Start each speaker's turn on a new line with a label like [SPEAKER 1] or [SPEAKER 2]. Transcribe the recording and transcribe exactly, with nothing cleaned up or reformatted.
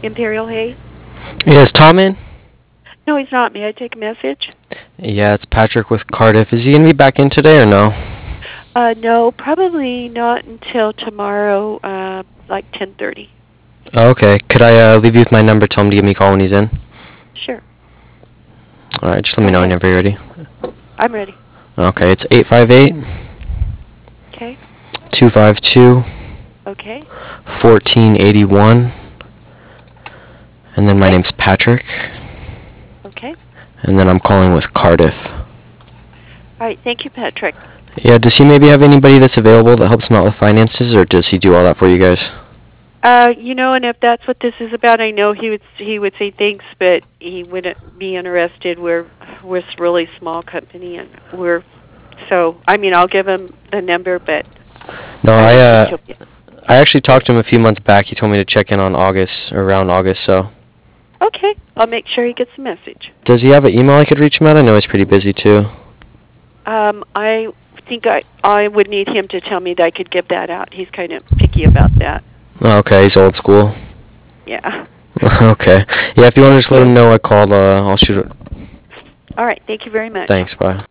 [SPEAKER 1] Imperial Hay?
[SPEAKER 2] Yeah, is Tom in?
[SPEAKER 1] No, he's not. May I take a message?
[SPEAKER 2] Yeah, it's Patrick with Cardiff. Is he going to be back in today or no?
[SPEAKER 1] Uh, no, probably not until tomorrow, uh, like ten thirty.
[SPEAKER 2] Oh, okay. Could I uh, leave you with my number? Tell him to give me a call when he's in?
[SPEAKER 1] Sure.
[SPEAKER 2] Alright, just let
[SPEAKER 1] Go
[SPEAKER 2] me know
[SPEAKER 1] ahead.
[SPEAKER 2] whenever you're ready.
[SPEAKER 1] I'm ready.
[SPEAKER 2] Okay, it's eight five eight,
[SPEAKER 1] Okay.
[SPEAKER 2] two five two,
[SPEAKER 1] Okay.
[SPEAKER 2] fourteen eighty-one. And then my
[SPEAKER 1] Okay.
[SPEAKER 2] name's Patrick.
[SPEAKER 1] Okay.
[SPEAKER 2] And then I'm calling with Cardiff.
[SPEAKER 1] All right. Thank you, Patrick.
[SPEAKER 2] Yeah, does he maybe have anybody that's available that helps him out with finances, or does he do all that for you guys?
[SPEAKER 1] Uh, you know, and if that's what this is about, I know he would he would say thanks, but he wouldn't be interested. We're we're a really small company, and we're so. I mean, I'll give him the number, but
[SPEAKER 2] No,
[SPEAKER 1] I
[SPEAKER 2] I
[SPEAKER 1] don't
[SPEAKER 2] uh,
[SPEAKER 1] think he'll be.
[SPEAKER 2] I actually talked to him a few months back. He told me to check in on August, or around August, so.
[SPEAKER 1] Okay, I'll make sure he gets the message.
[SPEAKER 2] Does he have an email I could reach him at? I know he's pretty busy too.
[SPEAKER 1] Um, I think I I would need him to tell me that I could give that out. He's kind of picky about that.
[SPEAKER 2] Oh, okay, he's old school.
[SPEAKER 1] Yeah.
[SPEAKER 2] Okay. Yeah, if you want to just let him know I called, uh, I'll shoot it.
[SPEAKER 1] All right. Thank you very much.
[SPEAKER 2] Thanks, bye.